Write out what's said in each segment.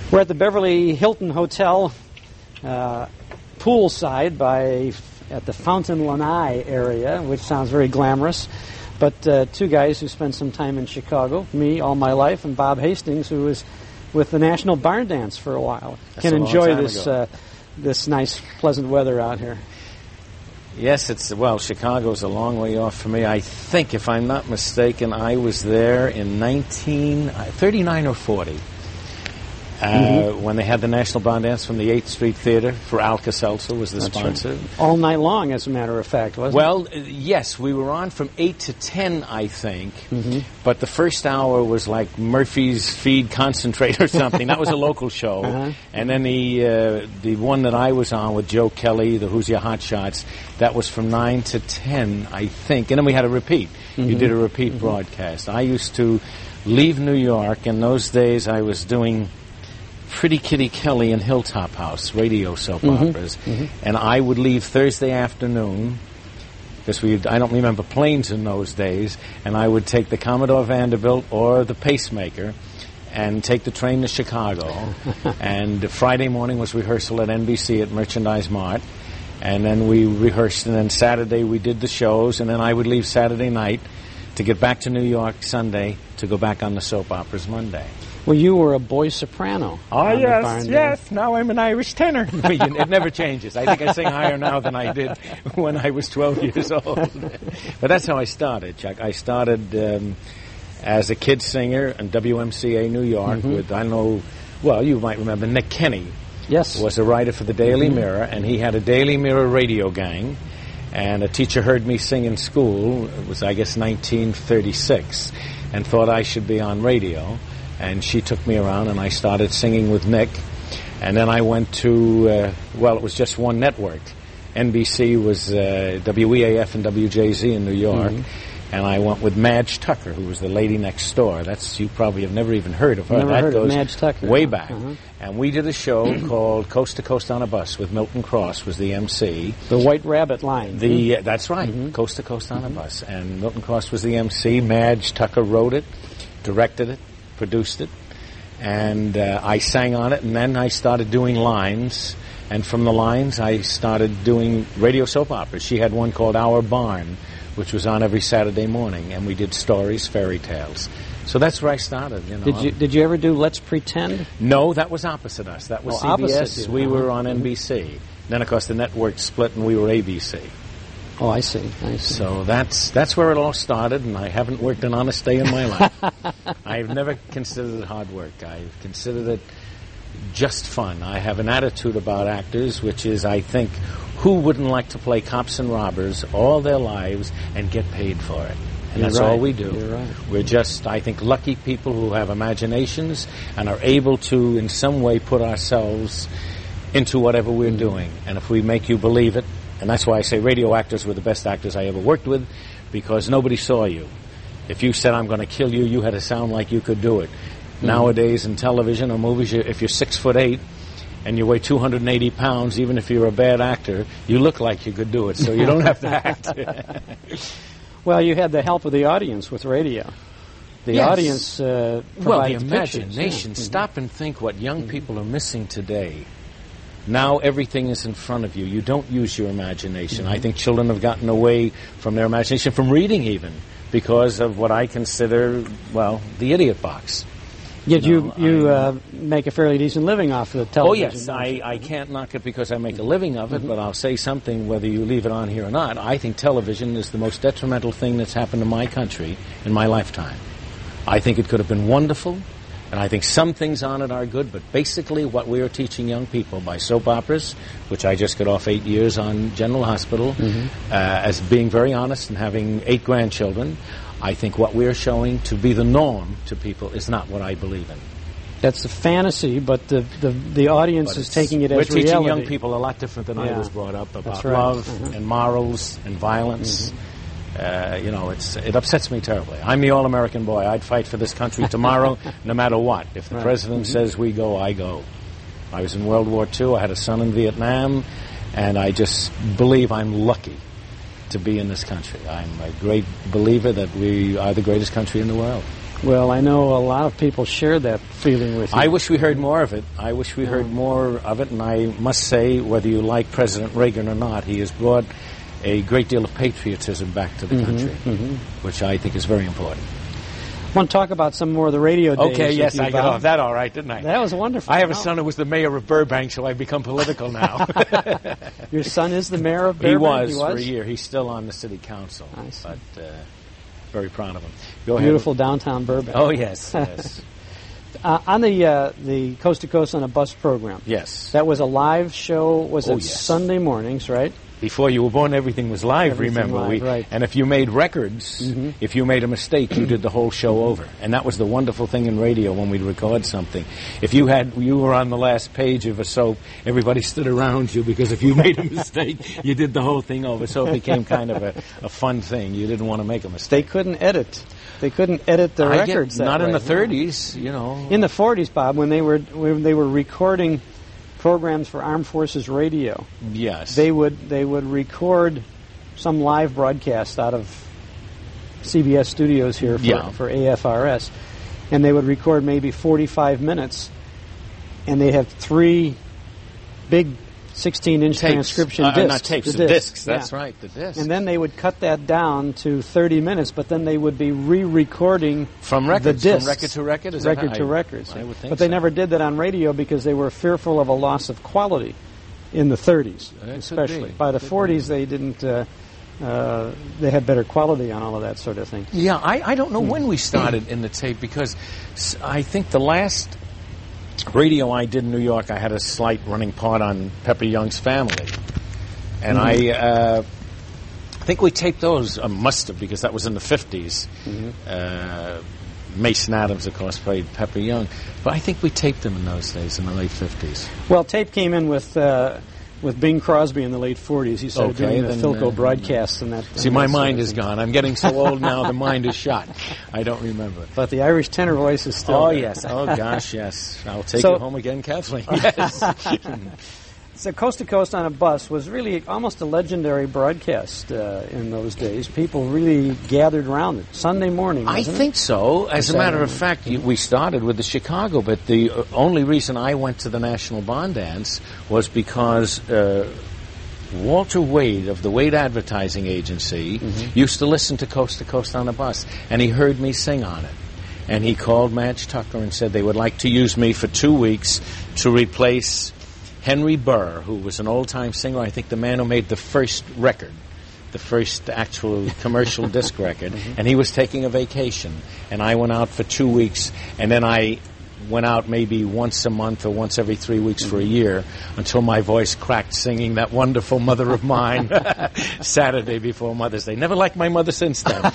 We're at the Beverly Hilton Hotel, poolside at the Fountain Lanai area, which sounds very glamorous. But two guys who spent some time in Chicago, me all my life, and Bob Hastings, who was with the National Barn Dance for a while, can enjoy this nice, pleasant weather out here. Yes, Chicago's a long way off for me. I think, if I'm not mistaken, I was there in 1939 or 40. When they had the National Barn Dance from the 8th Street Theater for Alka-Seltzer was the sponsor. Right. All night long, as a matter of fact, wasn't it? Well, yes, we were on from 8 to 10, I think, but the first hour was like Murphy's Feed Concentrate or something. That was a local show. And then the one that I was on with Joe Kelly, the Who's Your Hot Shots, that was from 9 to 10, I think. And then we had a repeat. You did a repeat broadcast. I used to leave New York. In those days, I was doing Pretty Kitty Kelly and Hilltop House radio soap operas, and I would leave Thursday afternoon, because I don't remember planes in those days, and I would take the Commodore Vanderbilt or the Pacemaker and take the train to Chicago. And Friday morning was rehearsal at NBC at Merchandise Mart, and then we rehearsed, and then Saturday we did the shows, and then I would leave Saturday night to get back to New York Sunday to go back on the soap operas Monday. Well, you were a boy soprano. Oh, yes. Now I'm an Irish tenor. It never changes. I think I sing higher now than I did when I was 12 years old. But that's how I started, Chuck. I started as a kid singer in WMCA New York with, you might remember Nick Kenny. Yes. Was a writer for the Daily Mirror, and he had a Daily Mirror radio gang. And a teacher heard me sing in school. It was, I guess, 1936, and thought I should be on radio. And she took me around, and I started singing with Nick. And then I went to, it was just one network. NBC was WEAF and WJZ in New York. And I went with Madge Tucker, who was the lady next door. You probably have never even heard of her. Never heard of Madge Tucker. Way back. And we did a show called Coast to Coast on a Bus with Milton Cross was the MC. The White Rabbit line. That's right, Coast to Coast on a Bus. And Milton Cross was the MC. Madge Tucker wrote it, directed it, produced it, and I sang on it, and then I started doing lines, and from the lines I started doing radio soap operas. She had one called Our Barn, which was on every Saturday morning, and we did stories, fairy tales. So that's where I started. Did you ever do Let's Pretend? No, that was opposite us. That was CBS. We were on NBC. Then, of course, the network split, and we were ABC. Oh, I see. So that's where it all started, and I haven't worked an honest day in my life. I've never considered it hard work. I've considered it just fun. I have an attitude about actors, which is, I think, who wouldn't like to play cops and robbers all their lives and get paid for it? And that's all we do. You're right. We're just, I think, lucky people who have imaginations and are able to, in some way, put ourselves into whatever we're doing. And if we make you believe it, and that's why I say radio actors were the best actors I ever worked with, because nobody saw you. If you said, I'm going to kill you, you had to sound like you could do it. Nowadays in television or movies, if you're 6'8", and you weigh 280 pounds, even if you're a bad actor, you look like you could do it, so you don't have to act. Well, you had the help of the audience with radio. The audience provided the imagination. Pictures. Stop and think what young people are missing today. Now everything is in front of you. You don't use your imagination. I think children have gotten away from their imagination, from reading even, because of what I consider, the idiot box. Yet you make a fairly decent living off of the television. Oh, yes. I can't knock it because I make a living of it, but I'll say something whether you leave it on here or not. I think television is the most detrimental thing that's happened to my country in my lifetime. I think it could have been wonderful, and I think some things on it are good, but basically what we are teaching young people by soap operas, which I just got off 8 years on General Hospital, as being very honest and having 8 grandchildren, I think what we are showing to be the norm to people is not what I believe in. That's the fantasy, but the audience is taking it as reality. We're teaching young people a lot different than I was brought up about love and morals and violence. It upsets me terribly. I'm the all-American boy. I'd fight for this country tomorrow, no matter what. If the president says we go, I go. I was in World War II. I had a son in Vietnam, and I just believe I'm lucky to be in this country. I'm a great believer that we are the greatest country in the world. Well, I know a lot of people share that feeling with you. I wish we heard more of it. I wish we heard more of it, and I must say, whether you like President Reagan or not, he has brought a great deal of patriotism back to the country, which I think is very important. I want to talk about some more of the radio days. Okay, yes, you, I got Bob. off that all right, didn't I? That was wonderful. I have a son who was the mayor of Burbank, so I've become political now. Your son is the mayor of Burbank? He was for a year. He's still on the city council. I see. But very proud of him. Go ahead. Beautiful downtown Burbank. Oh, yes, yes. On the Coast to Coast on a Bus program. Yes. That was a live show. Was it yes. Sunday mornings, right? Before you were born, everything was live, Everything remember? live, right. And if you made records, if you made a mistake, you did the whole show over. And that was the wonderful thing in radio when we'd record something. If you were on the last page of a soap, everybody stood around you, because if you made a mistake, you did the whole thing over. So it became kind of a fun thing. You didn't want to make a mistake. They couldn't edit. They couldn't edit the records that not way. in the 30s, you know. In the 40s, Bob, when they were recording programs for Armed Forces Radio. Yes. They would record some live broadcast out of CBS studios here for AFRS, and they would record maybe 45 minutes, and they have 3 big 16-inch transcription discs. Not tapes, the discs. That's right, the discs. And then they would cut that down to 30 minutes, but then they would be re-recording from records, the discs. from record to record? Is record that to records. I would think but they so. never did that on radio because they were fearful of a loss of quality in the 30s, especially. By the 40s, they didn't... they had better quality on all of that sort of thing. Yeah, I don't know when we started in the tape, because I think the last radio I did in New York, I had a slight running part on Pepper Young's Family. And I think we taped those, must have, because that was in the 50s. Mason Adams, of course, played Pepper Young. But I think we taped them in those days, in the late 50s. Well, tape came in with Bing Crosby in the late 40s. He started doing the Philco broadcasts and that. See, my mind is gone. I'm getting so old now, the mind is shot. I don't remember. But the Irish tenor voice is still there. Yes. Oh, gosh, yes. I'll take you home again, Kathleen. Yes. So Coast to Coast on a Bus was really almost a legendary broadcast in those days. People really gathered around it. Sunday morning, wasn't I think so. As a matter of fact, we started with the Chicago, but the only reason I went to the National Bond Dance was because Walter Wade of the Wade Advertising Agency used to listen to Coast on a Bus, and he heard me sing on it. And he called Madge Tucker and said they would like to use me for 2 weeks to replace Henry Burr, who was an old-time singer, I think the man who made the first record, the first actual commercial disc record, and he was taking a vacation. And I went out for 2 weeks, and then I went out maybe once a month or once every 3 weeks for a year until my voice cracked singing that wonderful Mother of Mine Saturday before Mother's Day. Never liked my mother since then.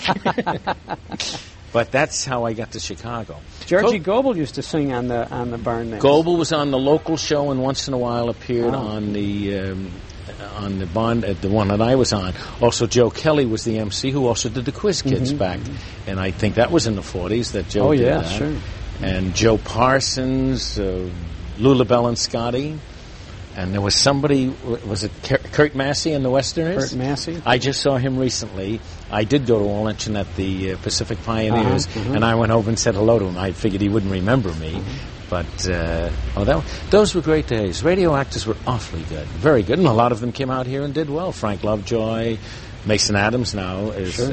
But that's how I got to Chicago. Georgie Goebel used to sing on the Barn Dance. Goebel was on the local show and once in a while appeared on the Bond, the one that I was on. Also, Joe Kelly was the MC who also did the Quiz Kids back, and I think that was in the 40s that Joe did that. Sure. And Joe Parsons, Lulabelle and Scotty. And there was somebody, was it Kurt Massey in the Westerners? Kurt Massey. I just saw him recently. I did go to a luncheon at the Pacific Pioneers, and I went over and said hello to him. I figured he wouldn't remember me. But those were great days. Radio actors were awfully good, very good. And a lot of them came out here and did well. Frank Lovejoy, Mason Adams now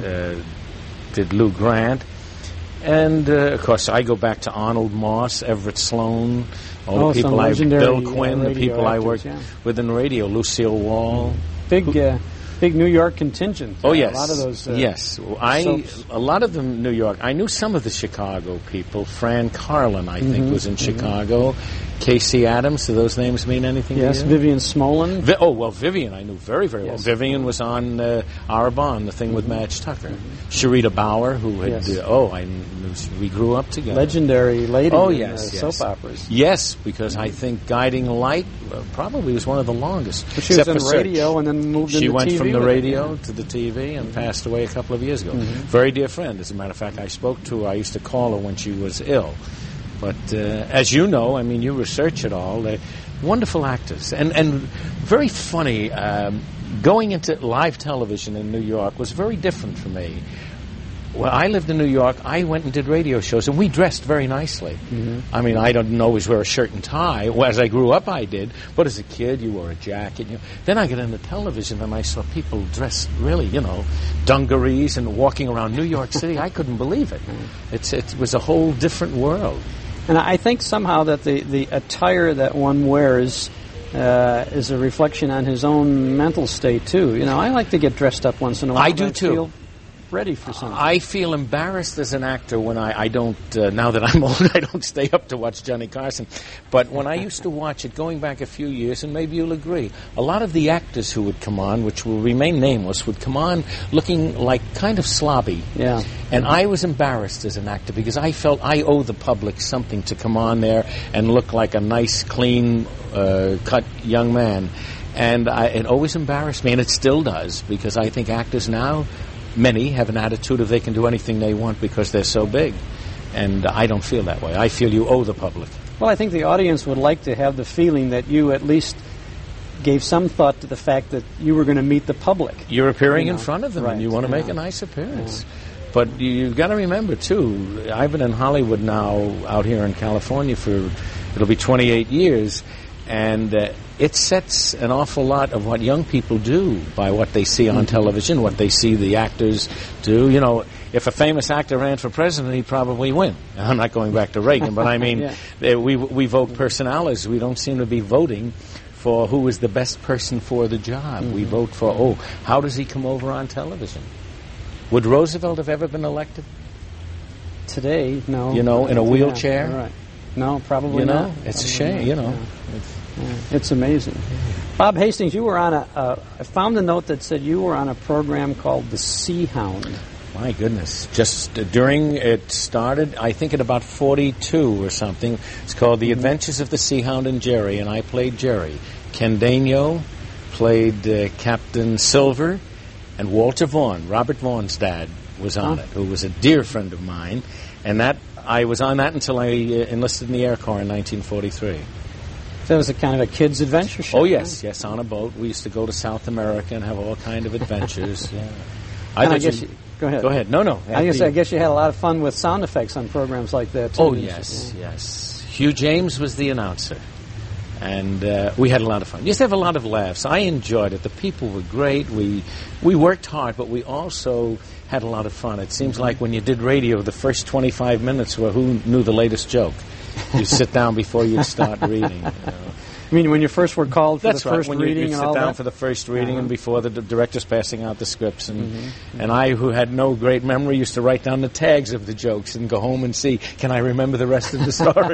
did Lou Grant. And, of course, I go back to Arnold Moss, Everett Sloan, all the people Bill Quinn, the people I worked with in radio, Lucille Wall. Big New York contingent. Oh, yes. A lot of those a lot of them New York. I knew some of the Chicago people. Fran Carlin, I think, was in Chicago. Casey Adams, do those names mean anything to you? Yes, Vivian Smolin. Vivian, I knew very, very well. Vivian was on Arbonne, the thing with Madge Tucker. Sharita Bauer, who had, we grew up together. Legendary lady in yes. soap operas. Yes, because I think Guiding Light probably was one of the longest. But she was in radio and then moved into TV. She went from the radio to the TV and passed away a couple of years ago. Very dear friend. As a matter of fact, I spoke to her. I used to call her when she was ill. But as you know, I mean, you research it all. They're wonderful actors. And very funny. Going into live television in New York was very different for me. Well, I lived in New York. I went and did radio shows, and we dressed very nicely. I mean, I didn't always wear a shirt and tie. Well, as I grew up, I did. But as a kid, you wore a jacket. Then I got into television, and I saw people dressed really, dungarees and walking around New York City. I couldn't believe it. It was a whole different world. And I think somehow that the attire that one wears is a reflection on his own mental state, too. I like to get dressed up once in a while. I do, too. Feel ready for something. I feel embarrassed as an actor when I don't, now that I'm old, I don't stay up to watch Johnny Carson. But when I used to watch it, going back a few years, and maybe you'll agree, a lot of the actors who would come on, which will remain nameless, would come on looking like kind of slobby. Yeah. And I was embarrassed as an actor because I felt I owe the public something to come on there and look like a nice, clean, cut young man. And it always embarrassed me, and it still does, because I think actors now, many have an attitude of they can do anything they want because they're so big. And I don't feel that way. I feel you owe the public. Well, I think the audience would like to have the feeling that you at least gave some thought to the fact that you were going to meet the public. You're appearing in front of them, right, and you want to make a nice appearance. But you've got to remember, too, I've been in Hollywood now, out here in California, it'll be 28 years, and it sets an awful lot of what young people do by what they see on television, what they see the actors do. If a famous actor ran for president, he'd probably win. I'm not going back to Reagan, but I mean, we vote personalities. We don't seem to be voting for who is the best person for the job. We vote for, how does he come over on television? Would Roosevelt have ever been elected? Today, no. In a wheelchair? Yeah, right. No, probably not. It's a shame, Yeah, it's amazing. Bob Hastings, you were on I found a note that said you were on a program called The Sea Hound. My goodness. Just during it started, I think at about 42 or something. It's called The Adventures of the Sea Hound and Jerry, and I played Jerry. Ken Daigneault played Captain Silver, and Walter Vaughn, Robert Vaughn's dad, was on it, who was a dear friend of mine. And I was on that until I enlisted in the Air Corps in 1943. So it was a kind of a kid's adventure show. Oh, yes, on a boat. We used to go to South America and have all kind of adventures. I guess go ahead. Go ahead. No. I guess you had a lot of fun with sound effects on programs like that, too. Oh, yes. Hugh James was the announcer. And we had a lot of fun. Used to have a lot of laughs. I enjoyed it. The people were great. We worked hard, but we also had a lot of fun. It seems like when you did radio, the first 25 minutes were who knew the latest joke. You sit down before you start reading. I mean, when you first were called for the first reading and all that? That's right, when you sit down for the first reading and before the director's passing out the scripts. And I, who had no great memory, used to write down the tags of the jokes and go home and see, can I remember the rest of the story?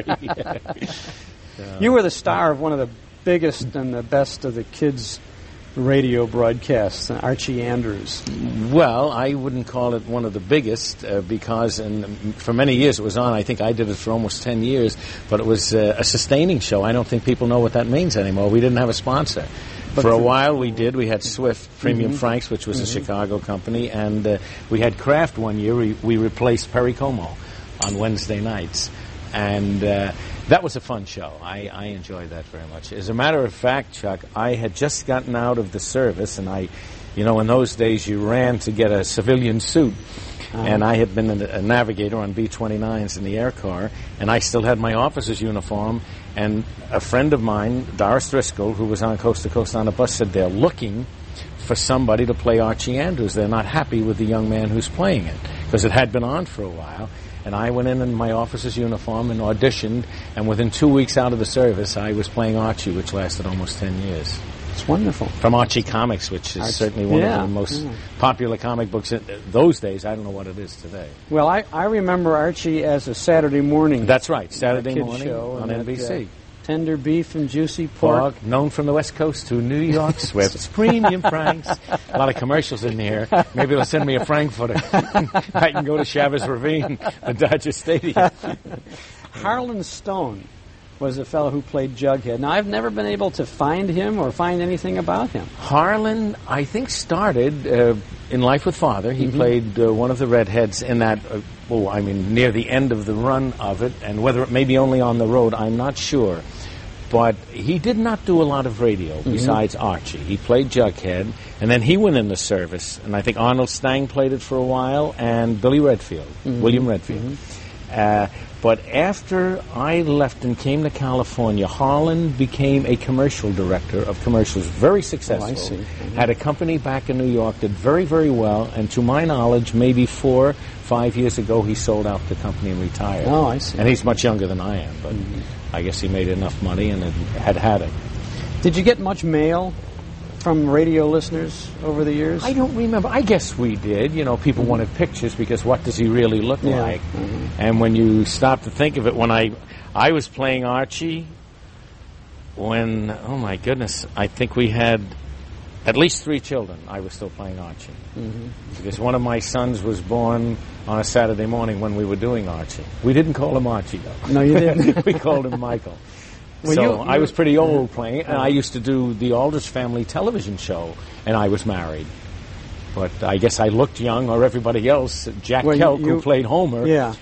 You were the star of one of the biggest and the best of the kids' radio broadcasts, Archie Andrews. Well, I wouldn't call it one of the biggest because for many years it was on. I think I did it for almost 10 years, but it was a sustaining show. I don't think people know what that means anymore. We didn't have a sponsor. But for a while we did. We had Swift Premium Franks, which was a Chicago company, and we had Kraft one year. We replaced Perry Como on Wednesday nights. And that was a fun show. I enjoyed that very much. As a matter of fact, Chuck, I had just gotten out of the service, and in those days you ran to get a civilian suit. And I had been a navigator on B-29s in the Air Corps, and I still had my officer's uniform. And a friend of mine, Doris Driscoll, who was on Coast to Coast on a bus, said they're looking for somebody to play Archie Andrews. They're not happy with the young man who's playing it, because it had been on for a while. And I went in my officer's uniform and auditioned, and within 2 weeks out of the service, I was playing Archie, which lasted almost 10 years. It's wonderful. From Archie Comics, which is certainly one of the most popular comic books in those days. I don't know what it is today. Well, I remember Archie as a Saturday morning. That's right, Saturday morning show on NBC. Tender beef and juicy pork. Known from the West Coast to New York, Swift's Premium Franks. A lot of commercials in here. Maybe they'll send me a Frankfurter. I can go to Chavez Ravine, the Dodger Stadium. Harlan Stone was the fellow who played Jughead. Now, I've never been able to find him or find anything about him. Harlan, I think, started in Life with Father. He played one of the redheads in that, near the end of the run of it, and whether it may be only on the road, I'm not sure. But he did not do a lot of radio besides Archie. He played Jughead, and then he went in the service, and I think Arnold Stang played it for a while, and Billy Redfield, William Redfield. But after I left and came to California, Harlan became a commercial director of commercials, very successful. Oh, I see. Had a company back in New York, did very, very well, and to my knowledge, maybe 4 or 5 years ago, he sold out the company and retired. Oh, I see. And he's much younger than I am, but I guess he made enough money and had it. Did you get much mail from radio listeners over the years? I don't remember. I guess we did. You know, people wanted pictures because what does he really look like? And when you stop to think of it, when I was playing Archie, when, oh my goodness, I think we had at least 3 children. I was still playing Archie. Because one of my sons was born on a Saturday morning when we were doing Archie. We didn't call him Archie, though. No, you didn't. We called him Michael. Well, so I was pretty old playing it, and I used to do the Aldrich Family television show, and I was married. But I guess I looked young, or everybody else. Jack Kelk, who played Homer,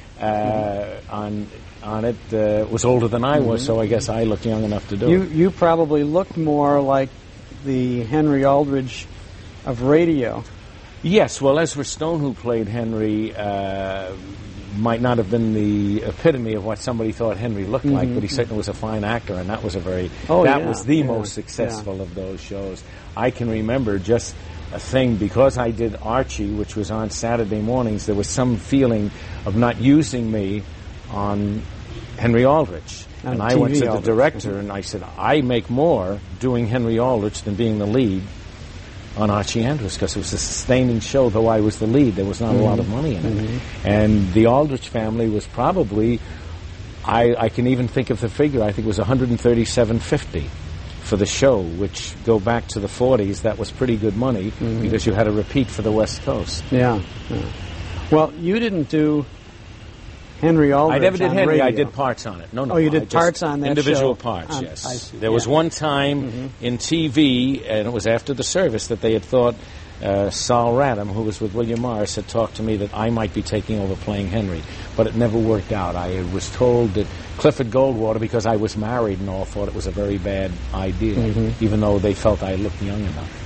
on it, was older than I was, so I guess I looked young enough to do it. You probably looked more like the Henry Aldrich of radio. Yes, well, Ezra Stone, who played Henry, might not have been the epitome of what somebody thought Henry looked like, but he certainly was a fine actor, and that was was the most successful of those shows. I can remember just a thing, because I did Archie, which was on Saturday mornings, there was some feeling of not using me on Henry Aldrich. And I went to the director and I said, I make more doing Henry Aldrich than being the lead on Archie Andrews, because it was a sustaining show, though I was the lead. There was not a lot of money in it. And the Aldrich family was probably, I can even think of the figure, I think it was $137.50 for the show, which go back to the 40s. That was pretty good money, because you had a repeat for the West Coast. Yeah. Well, you didn't do Henry Aldrich. I never did Henry. Radio. I did parts on it. No. Oh, you did parts on that individual show? Parts, yes. I see. There was one time in TV, and it was after the service, that they had thought Saul Radham, who was with William Morris, had talked to me that I might be taking over playing Henry. But it never worked out. I was told that Clifford Goldwater, because I was married and all, thought it was a very bad idea, even though they felt I looked young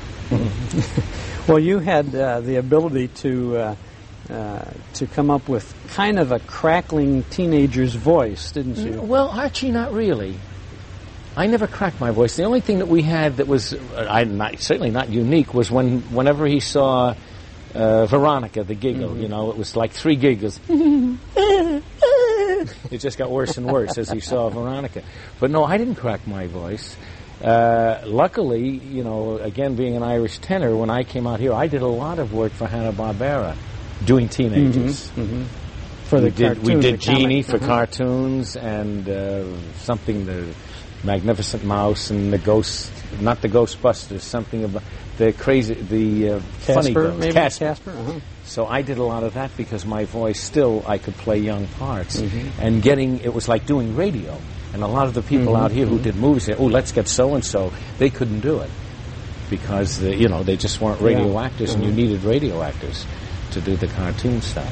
enough. Well, you had the ability to come up with kind of a crackling teenager's voice, didn't you? Well, Archie, not really. I never cracked my voice. The only thing that we had that was certainly not unique was whenever he saw Veronica, the giggle. You know, it was like 3 giggles. It just got worse and worse as he saw Veronica. But no, I didn't crack my voice. Luckily, you know, again, being an Irish tenor, when I came out here, I did a lot of work for Hanna-Barbera, doing teenagers. For cartoons, we did Genie for cartoons, and something, the Magnificent Mouse and the Ghost, not the Ghostbusters, something about the funny ghost, maybe? Casper. So I did a lot of that because my voice still, I could play young parts, and it was like doing radio. And a lot of the people out here who did movies said, "Oh, let's get so and so." They couldn't do it because they just weren't radio actors, and you needed radio actors to do the cartoon stuff.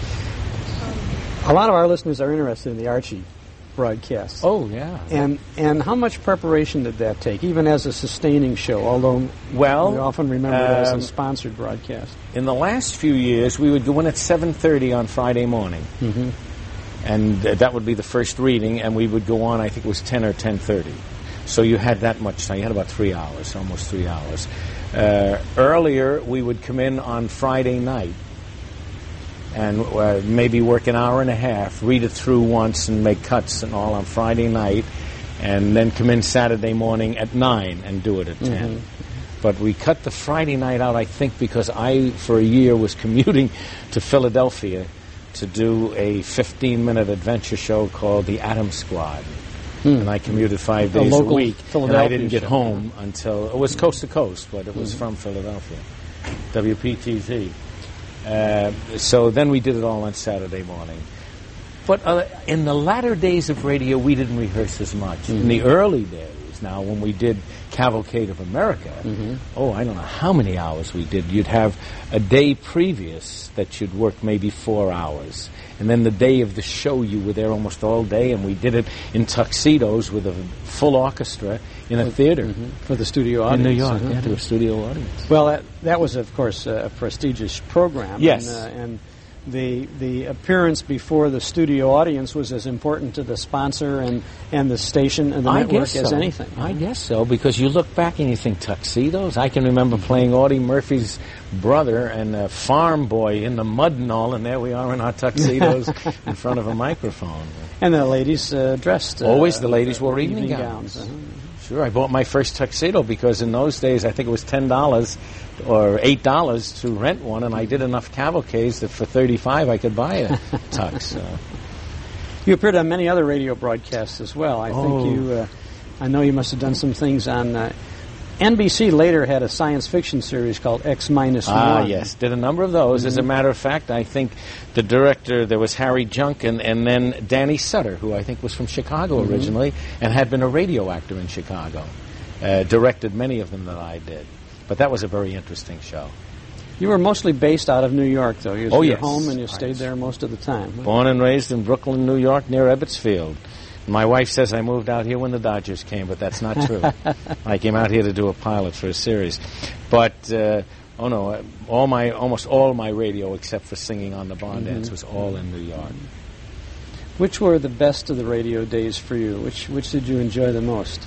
A lot of our listeners are interested in the Archie broadcasts. Oh, yeah. And how much preparation did that take, even as a sustaining show, although we often remember it as a sponsored broadcast? In the last few years, we would go in at 7:30 on Friday morning. And that would be the first reading, and we would go on, I think it was 10 or 10:30. So you had that much time. You had about 3 hours, almost 3 hours. Earlier, we would come in on Friday night and maybe work an hour and a half, read it through once and make cuts and all on Friday night, and then come in Saturday morning at 9 and do it at 10. But we cut the Friday night out, I think, because I, for a year, was commuting to Philadelphia to do a 15-minute adventure show called The Atom Squad. And I commuted 5 days a week, and I didn't get home until, it was coast to coast, but it was from Philadelphia, WPTZ. So then we did it all on Saturday morning. But in the latter days of radio, we didn't rehearse as much. In the early days, hours. Now, when we did Cavalcade of America, I don't know how many hours we did. You'd have a day previous that you'd work maybe 4 hours. And then the day of the show, you were there almost all day, and we did it in tuxedos with a full orchestra in a theater. For the studio audience. In New York, to a studio audience. Well, that was, of course, a prestigious program. Yes. And the appearance before the studio audience was as important to the sponsor and the station and the network as anything. I guess so, because you look back and you think, tuxedos? I can remember playing Audie Murphy's brother and a farm boy in the mud and all, and there we are in our tuxedos in front of a microphone. And the ladies dressed. Always the ladies wore evening gowns. Sure, I bought my first tuxedo because in those days I think it was $10 or $8 to rent one, and I did enough cavalcades that for $35 I could buy a tux. You appeared on many other radio broadcasts as well. I think I know you must have done some things on. NBC later had a science fiction series called X-1. Yes, did a number of those. As a matter of fact, I think the director, there was Harry Junkin, and then Danny Sutter, who I think was from Chicago originally, and had been a radio actor in Chicago. Directed many of them that I did. But that was a very interesting show. You were mostly based out of New York, though. You was yes. home, and you stayed there most of the time. Born and raised in Brooklyn, New York, near Ebbets Field. My wife says I moved out here when the Dodgers came, but that's not true. I came out here to do a pilot for a series. But, almost all my radio, except for singing on the Bond Dance, was all in New York. Which were the best of the radio days for you? Which did you enjoy the most?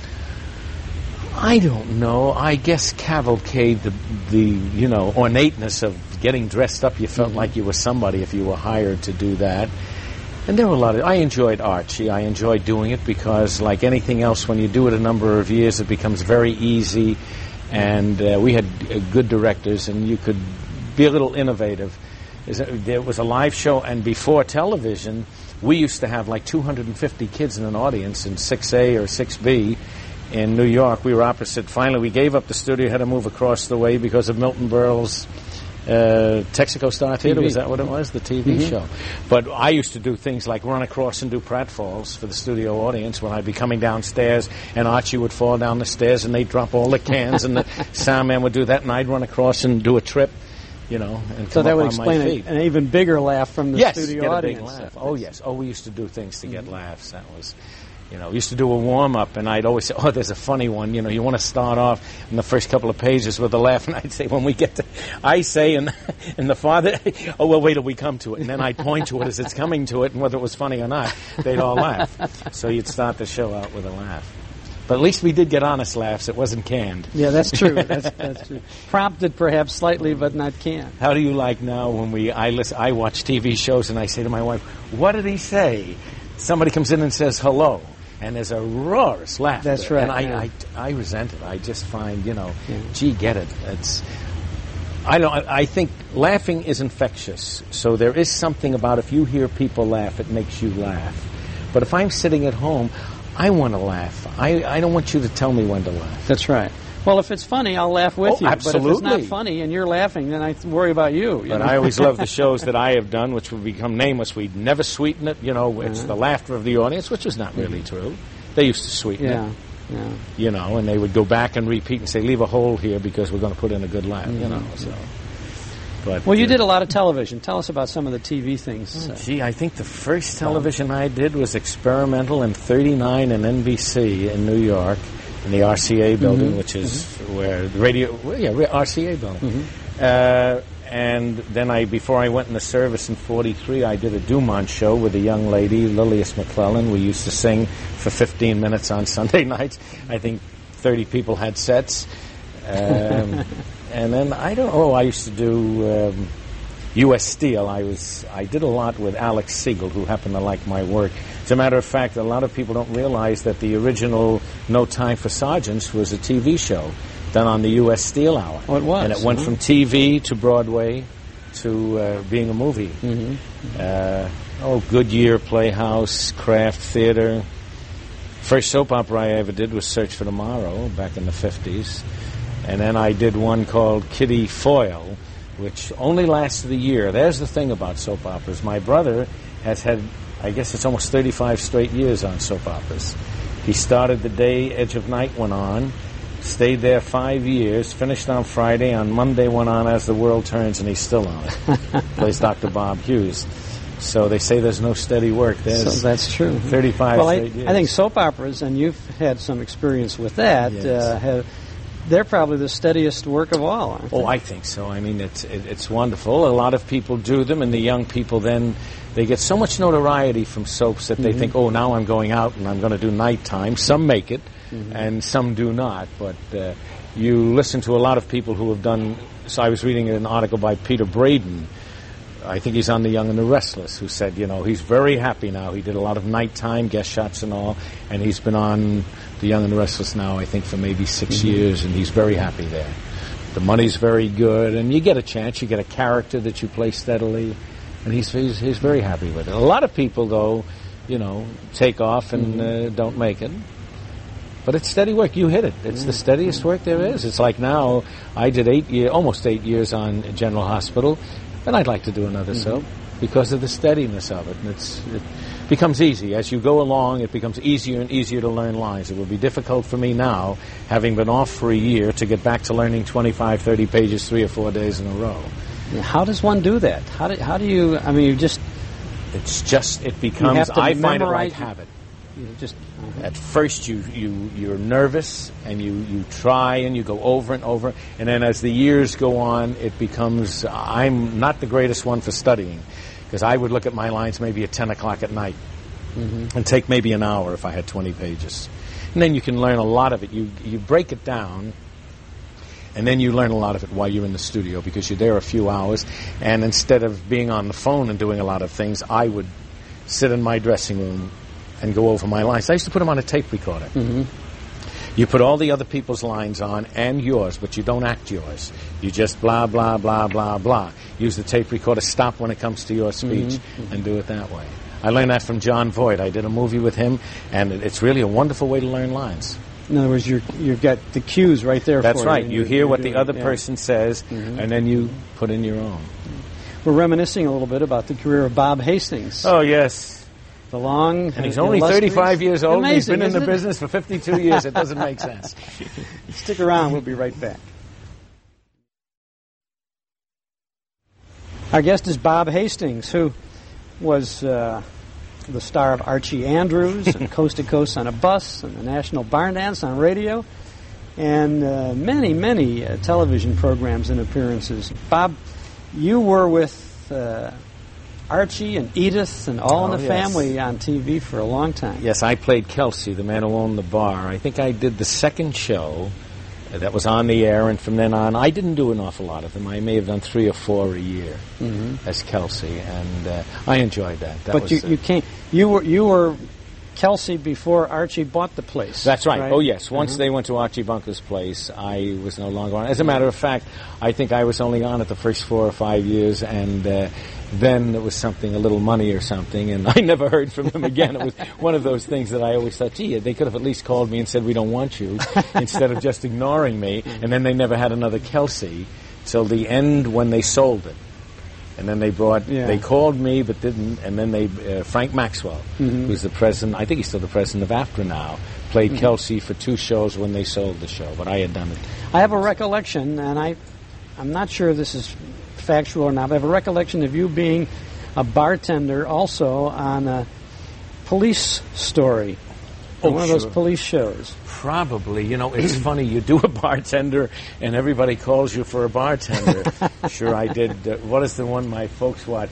I don't know. I guess Cavalcade, the ornateness of getting dressed up. You felt like you were somebody if you were hired to do that. And there were I enjoyed Archie. I enjoyed doing it because, like anything else, when you do it a number of years, it becomes very easy. And we had good directors, and you could be a little innovative. There was a live show, and before television, we used to have like 250 kids in an audience in 6A or 6B in New York. We were opposite. Finally, we gave up the studio, had to move across the way because of Milton Berle's Texaco Star Theater, was that what it was? The TV show. But I used to do things like run across and do pratfalls for the studio audience when I'd be coming downstairs, and Archie would fall down the stairs and they'd drop all the cans, and the sound man would do that, and I'd run across and do a trip, and so that come would up on my explain feet. An even bigger laugh from the studio get audience. A big laugh. Oh, yes. Oh, we used to do things to get laughs. That was... we used to do a warm-up, and I'd always say, there's a funny one. You want to start off in the first couple of pages with a laugh, and I'd say, when we get to... I say, and the father... wait till we come to it. And then I'd point to it as it's coming to it, and whether it was funny or not, they'd all laugh. So you'd start the show out with a laugh. But at least we did get honest laughs. It wasn't canned. Yeah, that's true. That's true. Prompted perhaps slightly, but not canned. How do you like now when I watch TV shows, and I say to my wife, what did he say? Somebody comes in and says hello. And there's a roarous laughter. That's right. And I resent it. I just find, gee, get it. I think laughing is infectious. So there is something about if you hear people laugh, it makes you laugh. But if I'm sitting at home, I want to laugh. I don't want you to tell me when to laugh. That's right. Well, if it's funny, I'll laugh with you. Absolutely. But if it's not funny and you're laughing, then I worry about you. But I always love the shows that I have done, which will become nameless. We'd never sweeten it. It's the laughter of the audience, which is not really true. They used to sweeten it. Yeah. And they would go back and repeat and say, leave a hole here because we're going to put in a good laugh, So. But, well, you did a lot of television. Tell us about some of the TV things. I think the first television I did was experimental in 39 in NBC in New York. In the RCA building, which is where the radio... RCA building. And then before I went in the service in 43, I did a Dumont show with a young lady, Lilias McClellan. We used to sing for 15 minutes on Sunday nights. I think 30 people had sets. And then, I used to do U.S. Steel. I did a lot with Alex Siegel, who happened to like my work. As a matter of fact, a lot of people don't realize that the original No Time for Sergeants was a TV show done on the U.S. Steel Hour. Oh, it was. And it went from TV to Broadway to being a movie. Goodyear Playhouse, Kraft Theater. First soap opera I ever did was Search for Tomorrow back in the 50s. And then I did one called Kitty Foyle, which only lasted a year. There's the thing about soap operas. My brother has had, I guess it's almost 35 straight years on soap operas. He started the day Edge of Night went on, stayed there 5 years, finished on Friday, on Monday went on As the World Turns, and he's still on it. Plays Dr. Bob Hughes. So they say there's no steady work. So that's true. 35 straight years. I think soap operas, and you've had some experience with that, yes. They're probably the steadiest work of all, aren't they? Oh, I think so. I mean, it's wonderful. A lot of people do them, and the young people then, they get so much notoriety from soaps that they think, oh, now I'm going out and I'm going to do nighttime. Some make it, and some do not. But you listen to a lot of people who have done... So I was reading an article by Peter Braden. I think he's on The Young and the Restless, who said, he's very happy now. He did a lot of nighttime guest shots and all, and he's been on The Young and the Restless now, I think, for maybe 6 years, and he's very happy there. The money's very good, and you get a chance. You get a character that you play steadily, and he's very happy with it. A lot of people, though, take off and don't make it. But it's steady work. You hit it. It's the steadiest work there is. It's like now, I did almost 8 years on General Hospital, and I'd like to do another soap because of the steadiness of it. And it becomes easy. As you go along, it becomes easier and easier to learn lines. It will be difficult for me now, having been off for a year, to get back to learning 25, 30 pages 3 or 4 days in a row. How does one do that? How do you, I mean, you just... It becomes, I find it like habit. You just... At first, you're nervous, and you try, and you go over and over, and then as the years go on, it becomes... I'm not the greatest one for studying, because I would look at my lines maybe at 10 o'clock at night, and take maybe an hour if I had 20 pages. And then you can learn a lot of it. You break it down, and then you learn a lot of it while you're in the studio, because you're there a few hours, and instead of being on the phone and doing a lot of things, I would sit in my dressing room and go over my lines. I used to put them on a tape recorder. You put all the other people's lines on and yours, but you don't act yours. You just blah, blah, blah, blah, blah. Use the tape recorder, stop when it comes to your speech, and do it that way. I learned that from John Voight. I did a movie with him, and it's really a wonderful way to learn lines. In other words, you've got the cues right there That's for right. you. You hear what the other person says, and then you put in your own. We're reminiscing a little bit about the career of Bob Hastings. Oh, yes. The long... And he's only 35 years old, and he's been in the isn't it? business for 52 years. It doesn't make sense. Stick around. We'll be right back. Our guest is Bob Hastings, who was the star of Archie Andrews and Coast to Coast on a Bus and the National Barn Dance on radio, and many, many television programs and appearances. Bob, you were with Archie and Edith and All in the Family on TV for a long time. Yes, I played Kelsey, the man who owned the bar. I think I did the second show that was on the air, and from then on, I didn't do an awful lot of them. I may have done 3 or 4 a year as Kelsey, and I enjoyed that. But you came. You were Kelsey before Archie bought the place. That's right. Oh, yes. Once they went to Archie Bunker's place, I was no longer on. As a matter of fact, I think I was only on it the first 4 or 5 years, and then it was something, a little money or something, and I never heard from them again. It was one of those things that I always thought, gee, they could have at least called me and said, we don't want you, instead of just ignoring me, and then they never had another Kelsey till the end when they sold it. And then they called me but didn't, and then Frank Maxwell, who's the president, I think he's still the president of AFTRA now, played Kelsey for 2 shows when they sold the show, but I had done it. I have a recollection, and I'm not sure if this is factual or not, but I have a recollection of you being a bartender also on a Police Story, one of those police shows. Probably. It's funny, you do a bartender and everybody calls you for a bartender. Sure, I did. What is the one my folks watch?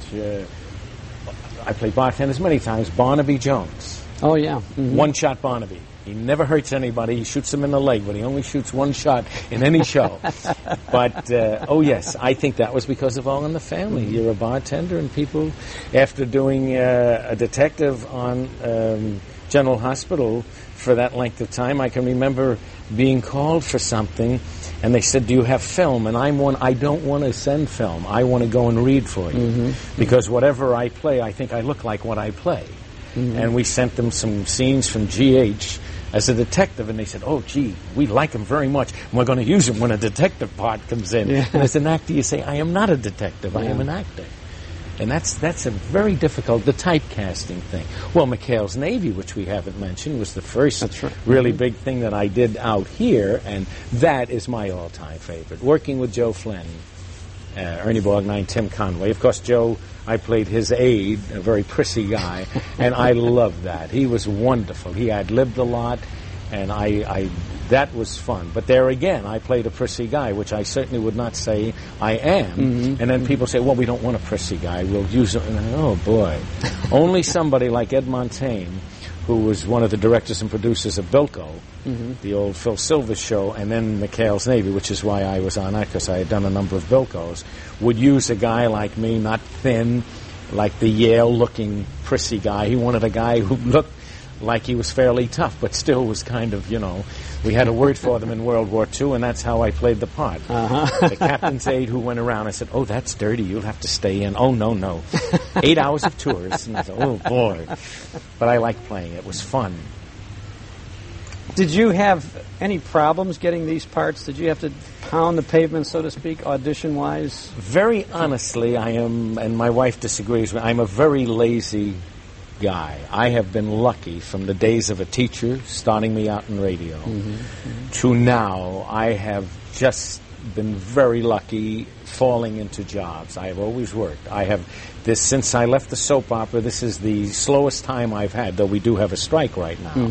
I play bartenders many times. Barnaby Jones. Oh, yeah. One-shot Barnaby. He never hurts anybody. He shoots them in the leg, but he only shoots 1 shot in any show. But, oh, yes, I think that was because of All in the Family. You're a bartender, and people, after doing a detective on General Hospital for that length of time, I can remember being called for something, and they said, do you have film? And I don't want to send film. I want to go and read for you. Because whatever I play, I think I look like what I play. And we sent them some scenes from GH as a detective, and they said, oh, gee, we like him very much, and we're going to use him when a detective part comes in. And as an actor, you say, I am not a detective, I am an actor. And that's a very difficult, the typecasting thing. Well, McHale's Navy, which we haven't mentioned, was the first really big thing that I did out here, and that is my all-time favorite. Working with Joe Flynn, Ernie Borgnine, Tim Conway. Of course, Joe, I played his aide, a very prissy guy, and I loved that. He was wonderful. He had lived a lot, and that was fun. But there again, I played a prissy guy, which I certainly would not say I am. And then people say, well, we don't want a prissy guy. We'll use it. And oh, boy. Only somebody like Ed Montaigne, who was one of the directors and producers of Bilko, the old Phil Silvers show, and then McHale's Navy, which is why I was on that, because I had done a number of Bilkos, would use a guy like me, not thin, like the Yale-looking prissy guy. He wanted a guy who looked like he was fairly tough, but still was kind of, we had a word for them in World War II, and that's how I played the part. The captain's aide who went around, I said, oh, that's dirty, you'll have to stay in. Oh, no. 8 hours of tours. And I thought, oh, boy. But I liked playing. It was fun. Did you have any problems getting these parts? Did you have to pound the pavement, so to speak, audition-wise? Very honestly, I am, and my wife disagrees with me, I'm a very lazy guy. I have been lucky from the days of a teacher starting me out in radio to now. I have just been very lucky falling into jobs. I have always worked. Since I left the soap opera, this is the slowest time I've had, though we do have a strike right now.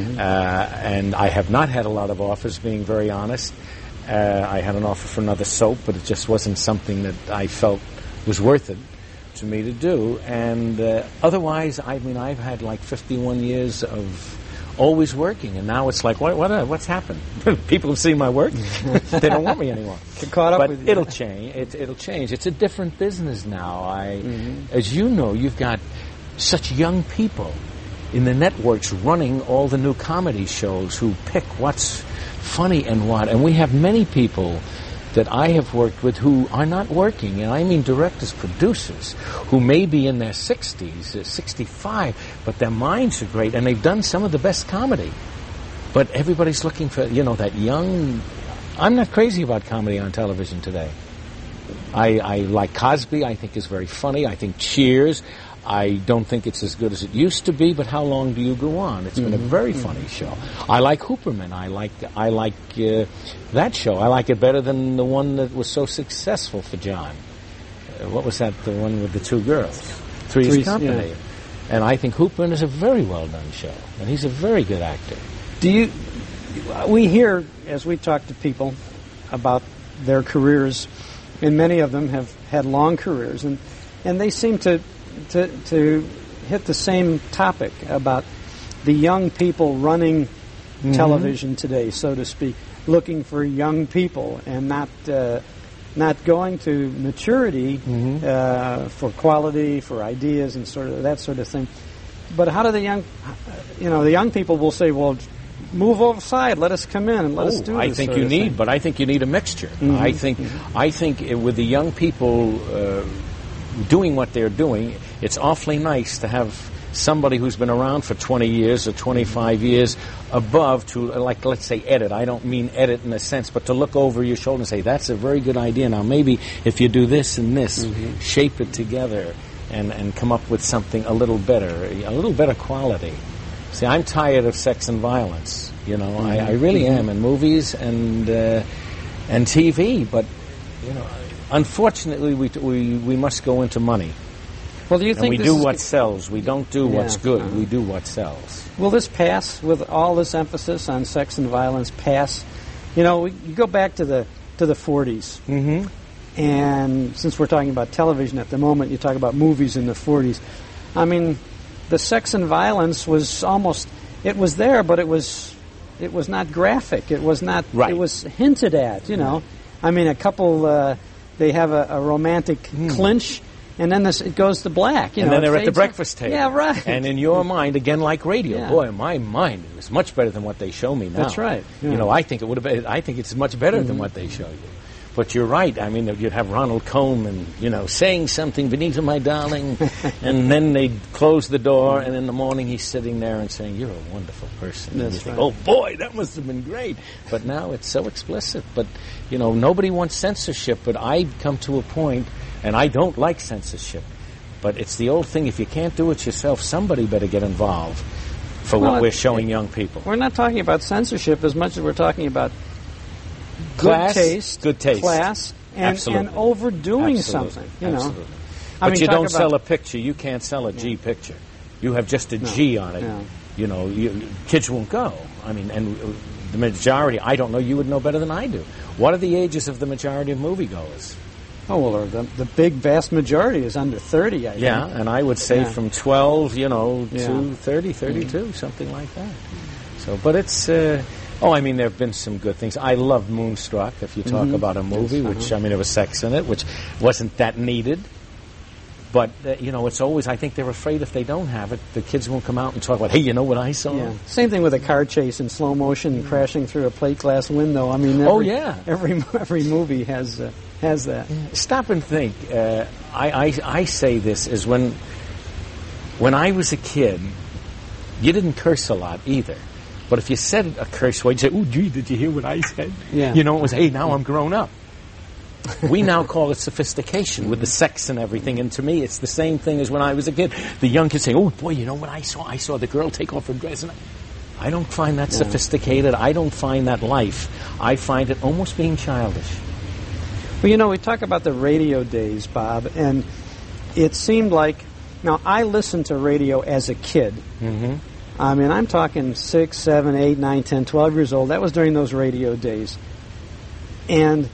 And I have not had a lot of offers, being very honest. I had an offer for another soap, but it just wasn't something that I felt was worth it to me to do. And otherwise, I've had like 51 years of always working, and now it's like, what's happened? People have seen my work. They don't want me anymore. Caught up but with you. It'll change. It'll change. It's a different business now. As you know, you've got such young people in the networks running all the new comedy shows who pick what's funny and what. And we have many people that I have worked with who are not working, and I mean directors, producers, who may be in their 60s, 65, but their minds are great, and they've done some of the best comedy. But everybody's looking for, that young... I'm not crazy about comedy on television today. I like Cosby, I think is very funny. I think Cheers, I don't think it's as good as it used to be, but How Long Do You Go On? It's been a very funny show. I like Hooperman. I like that show. I like it better than the one that was so successful for John. What was that? The one with the two girls? Three's Company. Yeah. And I think Hooperman is a very well done show, and he's a very good actor. We hear, as we talk to people about their careers, and many of them have had long careers, and they seem to hit the same topic about the young people running television today, so to speak, looking for young people and not going to maturity for quality, for ideas, and sort of that sort of thing. But how do the young people will say, well, move offside, let us come in and let us do this. I think you need a mixture. I think with the young people doing what they're doing, it's awfully nice to have somebody who's been around for 20 years or 25 years above to, like, let's say, edit. I don't mean edit in a sense, but to look over your shoulder and say, that's a very good idea. Now, maybe if you do this and this, shape it together and come up with something a little better quality. See, I'm tired of sex and violence. I really am, in movies and TV. But unfortunately, we must go into money. Well, do you think we do what sells? We don't do what's good. We do what sells. Will this pass with all this emphasis on sex and violence? Pass? You go back to the 40s, and since we're talking about television at the moment, you talk about movies in the 40s. I mean, the sex and violence was it was there, but it was not graphic. It was not. Right. It was hinted at. I mean, a couple they have a romantic clinch. And then it goes to black. And then they're at the breakfast table. Yeah, right. And in your mind, again, like radio, boy, in my mind, it was much better than what they show me now. That's right. Yeah. I think it would have been. I think it's much better than what they show you. But you're right. I mean, you'd have Ronald Coleman, saying something, Benita, my darling, and then they'd close the door, and in the morning he's sitting there and saying, you're a wonderful person. That's and you think, right. oh, boy, that must have been great. But now it's so explicit. But, nobody wants censorship, but I've come to a point, and I don't like censorship, But it's the old thing, if you can't do it yourself, somebody better get involved for what we're showing young people. We're not talking about censorship as much as we're talking about Class, good taste, class, and overdoing something. Absolutely. But you don't sell a picture. You can't sell a G picture. You have just a G on it. No. Kids won't go. I mean, and the majority, I don't know, you would know better than I do. What are the ages of the majority of moviegoers? Oh, well, the big, vast majority is under 30, I think. Yeah, and I would say from 12, to 30, 32, something like that. So, but it's... I mean, there have been some good things. I loved Moonstruck, if you talk about a movie, which, I mean, there was sex in it, which wasn't that needed. But, it's always, I think they're afraid if they don't have it, the kids won't come out and talk about, hey, you know what I saw? Yeah. Same thing with a car chase in slow motion crashing through a plate glass window. I mean, every movie has that. Stop and think. I say this is when I was a kid, you didn't curse a lot either. But if you said a curse word, you'd say, oh, gee, did you hear what I said? Yeah. It was, hey, now I'm grown up. We now call it sophistication with the sex and everything. And to me, it's the same thing as when I was a kid. The young kids say, oh, boy, you know what I saw? I saw the girl take off her dress. And I don't find that sophisticated. I don't find that life. I find it almost being childish. Well, we talk about the radio days, Bob, and it seemed like, now, I listened to radio as a kid. Mm-hmm. I mean, I'm talking 6, 7, 8, 9, 10, 12 years old. That was during those radio days. And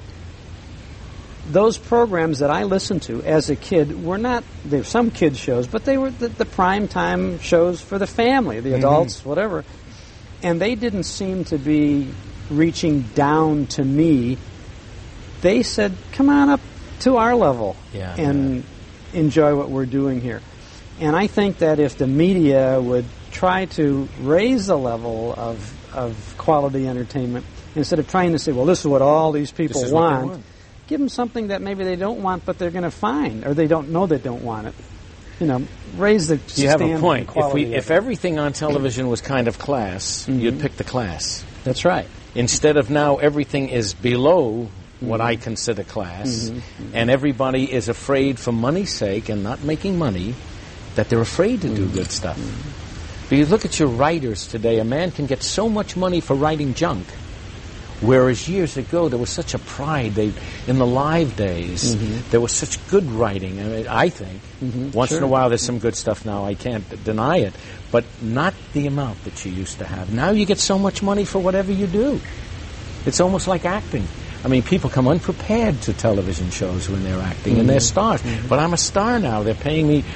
those programs that I listened to as a kid were not, there were some kids shows, but they were the prime time shows for the family, the adults, whatever. And they didn't seem to be reaching down to me. They said, come on up to our level and enjoy what we're doing here. And I think that if the media would try to raise the level of quality entertainment, instead of trying to say, well, this is what all these people want, give them something that maybe they don't want, but they're going to find, or they don't know they don't want it. Raise the standard. You have a point. If everything on television was kind of class, you'd pick the class. That's right. Instead of now everything is below what I consider class, and everybody is afraid for money's sake and not making money, that they're afraid to do good stuff. But you look at your writers today, a man can get so much money for writing junk, whereas years ago there was such a pride. In the live days, there was such good writing, I think. Once in a while there's some good stuff now, I can't deny it, but not the amount that you used to have. Now you get so much money for whatever you do. It's almost like acting. I mean, people come unprepared to television shows when they're acting, and they're stars. But I'm a star now. They're paying me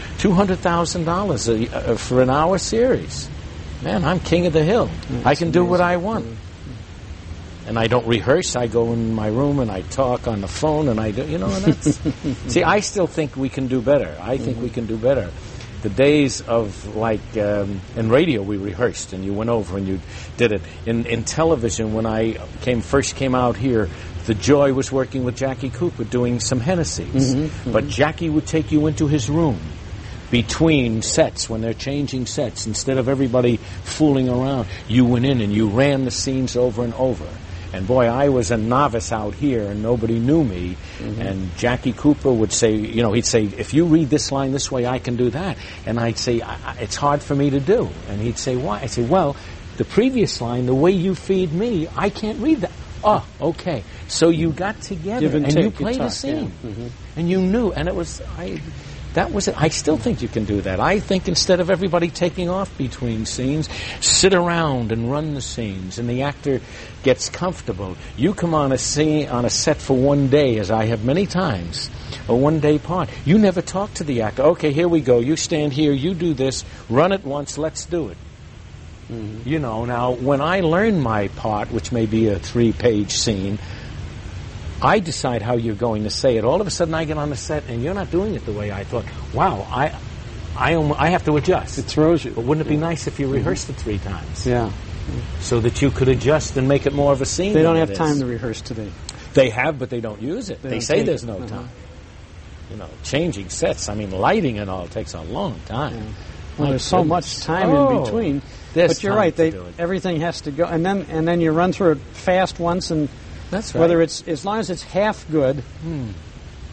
$200,000 for an hour series. Man, I'm king of the hill. I can do what I want. And I don't rehearse. I go in my room and I talk on the phone, and I do, and that's... See, I still think we can do better. I think we can do better. The days of, in radio, we rehearsed, and you went over and you did it. In television, when I first came out here, the joy was working with Jackie Cooper doing some Hennessy's. But Jackie would take you into his room between sets when they're changing sets. Instead of everybody fooling around, you went in and you ran the scenes over and over. And boy, I was a novice out here and nobody knew me. And Jackie Cooper would say, he'd say, if you read this line this way, I can do that. And I'd say, it's hard for me to do. And he'd say, why? I'd say, well, the previous line, the way you feed me, I can't read that. Oh, okay. So you got together and you played a scene. And you knew. And it was, that was it. I still think you can do that. I think instead of everybody taking off between scenes, sit around and run the scenes, and the actor gets comfortable. You come on a set for one day, as I have many times, a one-day part. You never talk to the actor. Okay, here we go. You stand here. You do this. Run it once. Let's do it. Now, when I learn my part, which may be a 3-page scene, I decide how you're going to say it. All of a sudden, I get on the set, and you're not doing it the way I thought. Wow, I have to adjust. It throws you. But wouldn't it be nice if you rehearsed it 3 times? Yeah. So that you could adjust and make it more of a scene. They don't have time to rehearse today. They have, but they don't use it. They say there's no time. Changing sets, lighting and all takes a long time. Yeah. Well, there's so much time in between. But you're right. Everything has to go, and then you run through it fast once, and that's right. Whether it's as long as it's half good,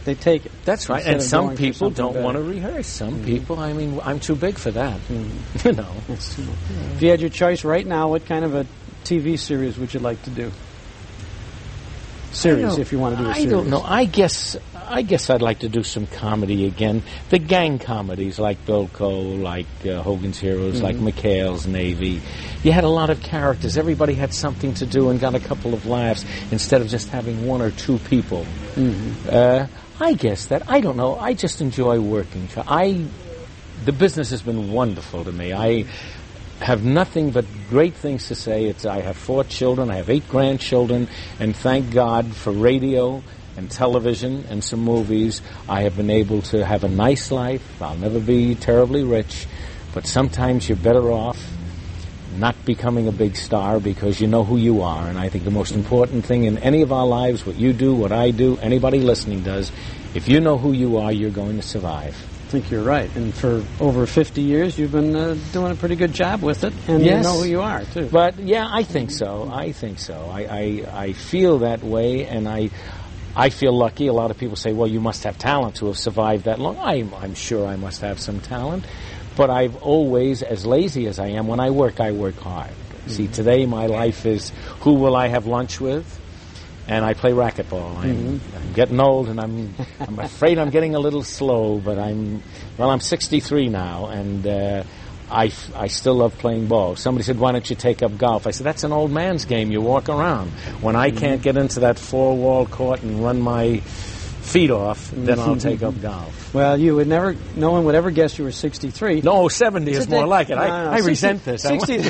they take it. That's right. Instead And of some going for people something don't better. want to rehearse. Some people, I mean, I'm too big for that. You know. That's true. If you had your choice right now, what kind of a TV series would you like to do? Series, if you want to do a series. I don't know. I guess I'd like to do some comedy again. The gang comedies like Bilko, like Hogan's Heroes, like McHale's Navy. You had a lot of characters. Everybody had something to do and got a couple of laughs instead of just having one or two people. I guess that. I don't know. I just enjoy working. The business has been wonderful to me. I have nothing but great things to say. I have 4 children, I have 8 grandchildren, and thank God for radio and television and some movies. I have been able to have a nice life. I'll never be terribly rich, but sometimes you're better off not becoming a big star because you know who you are. And I think the most important thing in any of our lives, what you do, what I do, anybody listening does, if you know who you are, you're going to survive. I think you're right. And for over 50 years, you've been doing a pretty good job with it, and you know who you are, too. But, yeah, I think so. I feel that way, and I feel lucky. A lot of people say, well, you must have talent to have survived that long. I'm sure I must have some talent. But I've always, as lazy as I am, when I work hard. See, today my life is who will I have lunch with? And I play racquetball. I'm getting old, and I'm afraid I'm getting a little slow. But I'm 63 now, and I still love playing ball. Somebody said, "Why don't you take up golf?" I said, "That's an old man's game. You walk around. When I can't get into that 4-wall court and run my feet off, then I'll take up golf." Well, no one would ever guess you were 63. No, 70 is more like it. No, I resent this.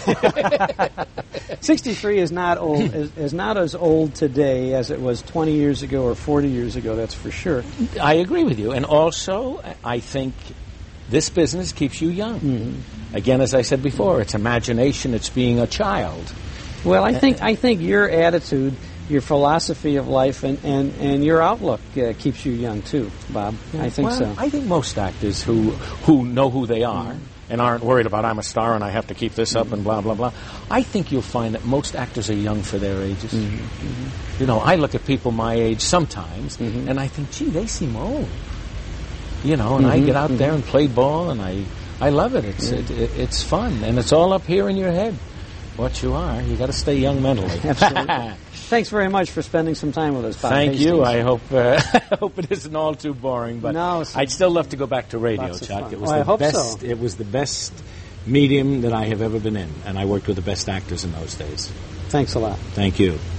63 is not old. Is not as old today as it was 20 years ago or 40 years ago. That's for sure. I agree with you, and also I think this business keeps you young. Again, as I said before, it's imagination. It's being a child. Well, I think your attitude, your philosophy of life, and your outlook keeps you young too, Bob. I think so. I think most actors who know who they are and aren't worried about I'm a star and I have to keep this up and blah blah blah. I think you'll find that most actors are young for their ages. You know, I look at people my age sometimes and I think, gee, they seem old. You know, and I get out there and play ball, and I love it. It's fun, and it's all up here in your head. What you are, you got to stay young mentally. Absolutely. Thanks very much for spending some time with us, Bob. Thank Hastings. you. I hope it isn't all too boring, but no, I'd still love to go back to radio, lots of Chuck. fun. It was I the hope best. so. It was the best medium that I have ever been in, and I worked with the best actors in those days. Thanks a lot. Thank you.